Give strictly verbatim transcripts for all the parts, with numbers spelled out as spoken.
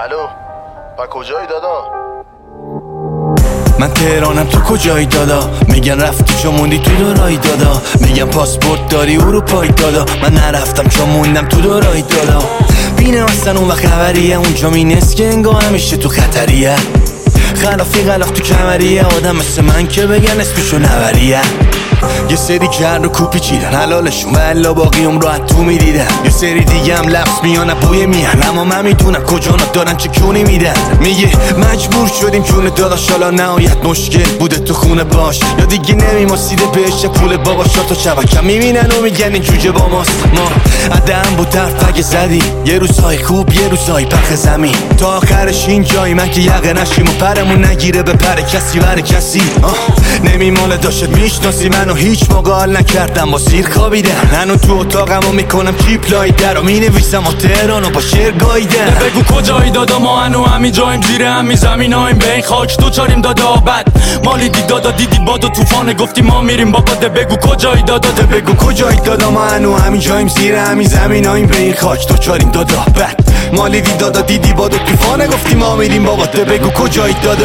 الو با کجایی دادا؟ من تهرانم تو کجایی دادا؟ میگن رفتی چون موندی تو دورایی دادا. میگن پاسپورت داری اروپایی دادا. من نرفتم چون موندم تو دورایی دادا. بینم اصلا اون وقت خبریه اونجا مینست که انگاه همیشه تو خطریه. خلافی غلاف تو کمریه آدم مثل من که بگن اسمشو نوریه. یه سری کرد و کوپی چیدن حلالشون و الا باقی اون راحت تو میدیدن. یه سری دیگه هم لفظ میانه بوی میهن اما من میدونم کجا دارن چه کونی میدن. میگه مجبور شدیم جون داداش حالا نهایت مشکل بوده تو خونه باش یا دیگه نمیماسیده بهش پول بابا شاتو چبکم میبینن و میگن این جوجه با ماست. ما عدم بود درد اگه زدی یه روزهای خوب یه روزهای پخ زمین تا آخرش این جایی من که یقه نشیم و پرمون نگیره به پر کسی بر کسی. نمیماله داشت میشناسی منو هیچ موقع حال نکردم با سیر خوابیدن. هنو تو اتاقمو میکنم کیپلای در و مینویسم و تهرانو با شعر گاییدن. بگو کجایی دادا ما هنو همین جاییم زیر همین زمینایم به این خاک تو چاریم دادا. بد مالی دی دادا دیدی باد و توفانه گفتی ما میریم بابا. ده بگو کجایی دادا ده بگو کجایی دادا ما هنو همین جاییم زیر همین زمینایم به این خاک تو چاریم دادا. بد مالی دی دادا دیدی باد و توفانه گفتی ما میریم بابا. ده بگو کجایی دادا.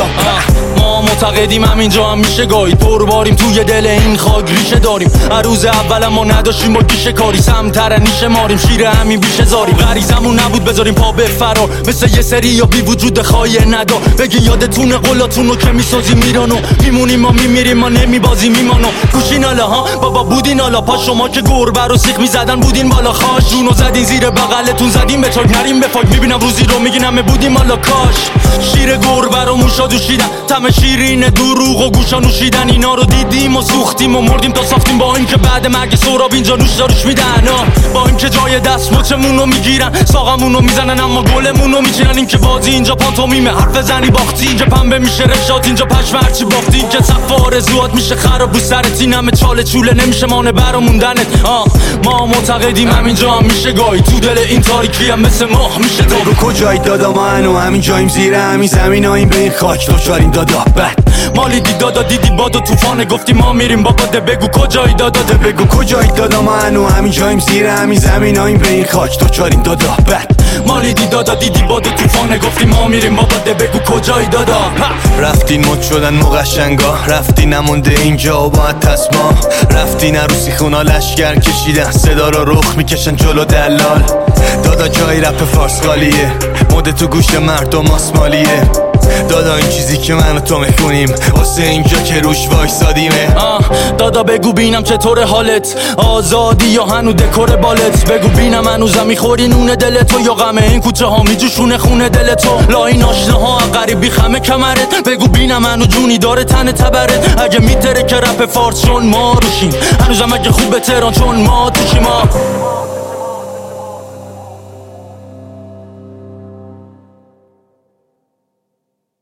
ما معتقدیم همینجا هم میشه گاهی پر باریم توی دل این خاک ریشه داریم. هر روز اول ما نداشتیم با گیشه کاری سمتر نیشه ماریم شیر همین بیشه زاریم. غریزمون نبود بذاریم پا به فرار مثل یه سری یا بی وجود خواهی ندا. بگی یادتونه قلاتونو که میسازیم میرانو میمونیم ما میمیریم ما نمیبازیم میمانو. گوشین حالا ها بابا بودین حالا پا شما که گربه رو سیخ میزدن بودین بالا خاش جونو زدین زیر بغلتون زدیم به چاک نریم به فاک. میبینم روزی رو میگین همه بودیم حالا کاش شیر گربه رو موشا دوشیدن تم شیرین دروغ و گوشا نوشیدن. اینا رو دیدیم و سوختیم و مردیم تا ساختیم با اینکه بعد مرگ سراب اینجا نوش داروش میدن. با اینکه جای دست مچمون رو میگیرن ساقمون رو میزنن اما گلمون رو میچینن. این که بازی اینجا پانتومیمه حرف زنی باختی اینجا پنبه میشه رشات اینجا پشم هرچی باختی. این که سفار زواد میشه خراب رو سرت این همه چاله چوله نمیشه مانه برا موندنت. ما معتقدیم همینجا هم میشه گاهی تو دل این تاریکی هم مثل ماه میشه دو. رو کجایی دادا ما هنو همین جاییم زیر همین زمینایم به این خاک تو چاریم دادا. بد مالی دی دادا دیدی باد و توفانه گفتی ما میریم بابا. ده بگو کجایی دادا ده بگو کجایی دادا ما هنو همین جاییم زیر همین زمینایم به این خاک تو چاریم دادا. بد مالی دی دادا دیدی باد و توفانه گفتی ما میریم بابا. ده بگو کجایی دادا. رفتین مد شدن مقشنگا رفتین نمونده اینجا و باید تسما. رفتین عروسی خونا لشگر کشیدن صدا رو رخ میکشن جلو دلال. دادا جای رپ فارس خالیه مده تو گوش مردم آسمالیه. دادا این چیزی که من و تو میخونیم واسه اینجا که روش وایسادیمه. دادا بگو بینم چطور حالت آزادی یا هنو دکور بالت. بگو بینم هنوزم میخوری نون دل تو یا غمه این کوچه ها میجوشونه خونه دل تو. لا این آشناها غریبی خمه کمرت. بگو بینم هنو جونی داره تن تبرت. اگه میتره که رپ فارس چون ما روشیم هنوزم اگه خوبه تهران چون ما توشیم.